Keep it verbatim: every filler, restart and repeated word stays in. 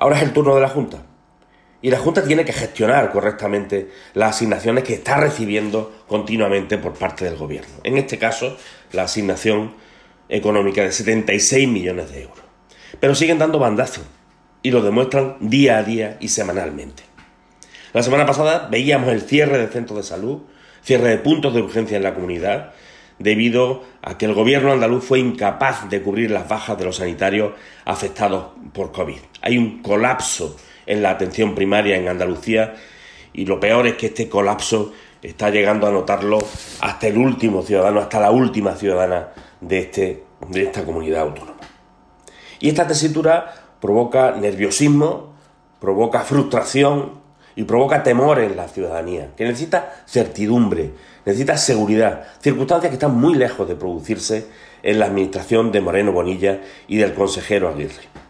Ahora es el turno de la Junta. Y la Junta tiene que gestionar correctamente las asignaciones que está recibiendo continuamente por parte del Gobierno. En este caso, la asignación económica de setenta y seis millones de euros. Pero siguen dando bandazos y lo demuestran día a día y semanalmente. La semana pasada veíamos el cierre de centros de salud, cierre de puntos de urgencia en la comunidad, debido a que el Gobierno andaluz fue incapaz de cubrir las bajas de los sanitarios afectados por COVID. Hay un colapso en la atención primaria en Andalucía y lo peor es que este colapso está llegando a notarlo hasta el último ciudadano, hasta la última ciudadana de, este, de esta comunidad autónoma. Y esta tesitura provoca nerviosismo, provoca frustración y provoca temor en la ciudadanía, que necesita certidumbre, necesita seguridad, circunstancias que están muy lejos de producirse en la administración de Moreno Bonilla y del consejero Aguirre.